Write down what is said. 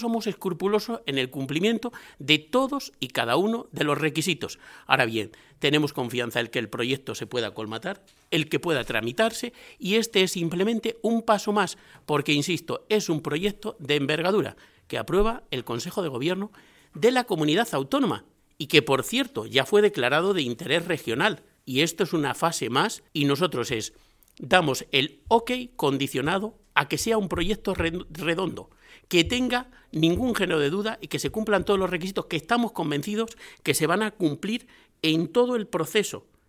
somos escrupulosos en el cumplimiento de todos y cada uno de los requisitos. Ahora bien, tenemos confianza en que el proyecto se pueda colmatar, el que pueda tramitarse, y este es simplemente un paso más, porque, insisto, es un proyecto de envergadura que aprueba el Consejo de Gobierno de la comunidad autónoma y que, por cierto, ya fue declarado de interés regional. Y esto es una fase más y nosotros damos el OK condicionado a que sea un proyecto redondo, que tenga ningún género de duda y que se cumplan todos los requisitos que estamos convencidos que se van a cumplir en todo el proceso